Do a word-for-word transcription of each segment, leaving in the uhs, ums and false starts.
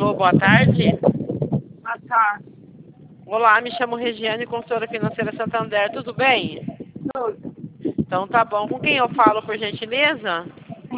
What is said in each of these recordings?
Alô, boa tarde. Ah, tá. Olá, me chamo Regiane, consultora financeira Santander, tudo bem? Tudo. Então tá bom. Com quem eu falo, por gentileza?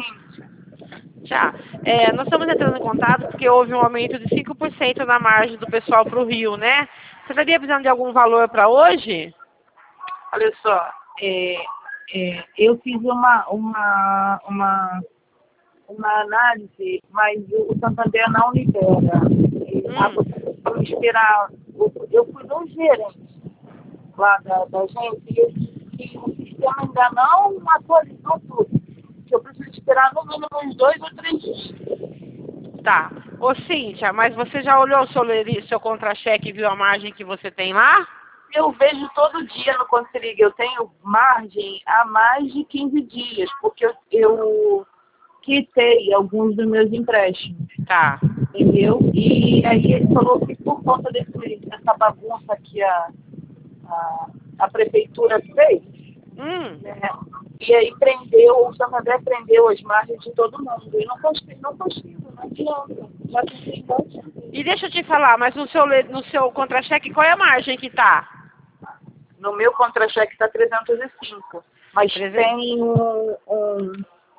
Sim. Já. É, nós estamos entrando em contato porque houve um aumento de cinco por cento na margem do pessoal para o Rio, né? Você estaria precisando de algum valor para hoje? Olha só, é, é, eu fiz uma, uma, uma, uma análise, mas o Santander não libera. Hum. Vou esperar. Eu fui no gerente lá da, da agência e ele disse que o sistema ainda não atualizou tudo. Que eu preciso esperar no mínimo uns dois ou três dias. Tá. Ô, Cíntia, mas você já olhou o seu, leri- seu contra-cheque e viu a margem que você tem lá? Eu vejo todo dia no Conselho, eu tenho margem há mais de quinze dias, porque eu, eu quitei alguns dos meus empréstimos, Tá. entendeu? E aí ele falou que por conta desse, dessa bagunça que a, a, a prefeitura fez, Hum. né? E aí prendeu, o Santander prendeu as margens de todo mundo. E não consigo, não consigo, não adianta. Já tentei muito. E deixa eu te falar, mas no seu, le- no seu contra-cheque, qual é a margem que tá? No meu contra-cheque está trezentos e cinco, mas trezentos. tem um, um,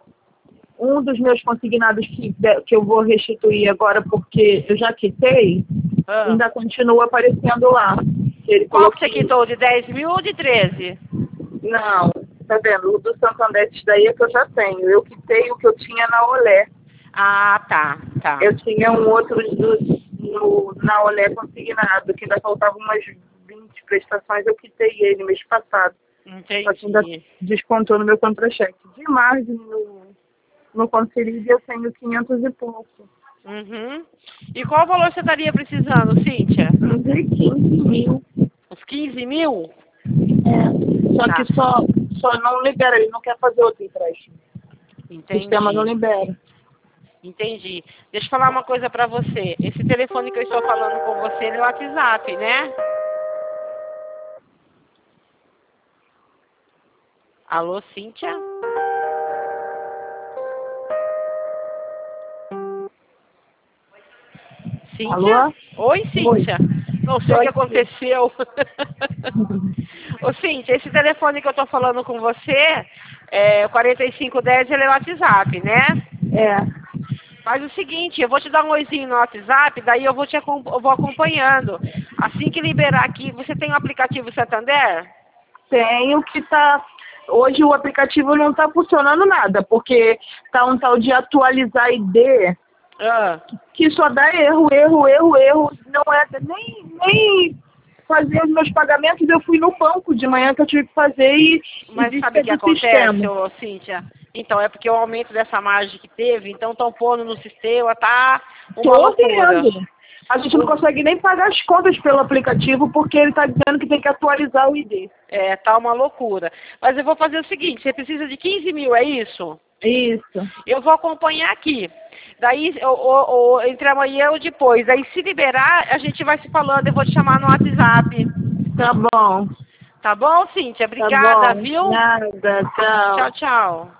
um dos meus consignados que, que eu vou restituir agora porque eu já quitei, Ah. ainda continua aparecendo lá. Ele Qual falou que você que... quitou, de dez mil ou de treze? Não, tá vendo? O do Santander, isso daí é que eu já tenho. Eu quitei o que eu tinha na Olé. Ah, tá, tá. Eu tinha um outro do, no, na Olé consignado, que ainda faltava umas vinte prestações, eu quitei ele mês passado. Só que ainda Entendi. descontou no meu contra-cheque. De margem no, no Conselho eu tenho quinhentos e pouco. Uhum. E qual valor você estaria precisando, Cíntia? De quinze mil. Uns quinze mil? É. Só Tá. que só, só não libera, ele não quer fazer outro empréstimo. O sistema não Entendi. libera. Entendi. Deixa eu falar uma coisa pra você. Esse telefone que eu estou falando com você é o WhatsApp, né? Alô, Cíntia? Cíntia? Alô? Oi, Cíntia. Não sei o que aconteceu. Ô, Cíntia, esse telefone que eu tô falando com você, é quarenta e cinco dez, ele é o WhatsApp, né? É. Faz o seguinte, eu vou te dar um oizinho no WhatsApp, daí eu vou te acom- eu vou acompanhando. Assim que liberar aqui, você tem o aplicativo Santander? Tenho que tá. Hoje o aplicativo não está funcionando nada, porque tá um tal de atualizar I D Ah. que só dá erro, erro, erro, erro. Não é nem, nem fazer os meus pagamentos. Eu fui no banco de manhã que eu tive que fazer e, e Mas disse sabe que o é que do acontece, sistema. ô, Cíntia? Então, é porque o aumento dessa margem que teve, então estão pondo no sistema, tá uma Tô loucura. vendo. A gente não consegue nem pagar as contas pelo aplicativo porque ele está dizendo que tem que atualizar o I D. É, tá uma loucura. Mas eu vou fazer o seguinte, você precisa de quinze mil, é isso? Isso. Eu vou acompanhar aqui. Daí, eu, eu, eu, entre amanhã ou depois. Daí, se liberar, a gente vai se falando. Eu vou te chamar no WhatsApp. Tá bom. Tá bom, Cíntia? Tá Obrigada, bom. viu? Nada. Tchau. Tchau, tchau.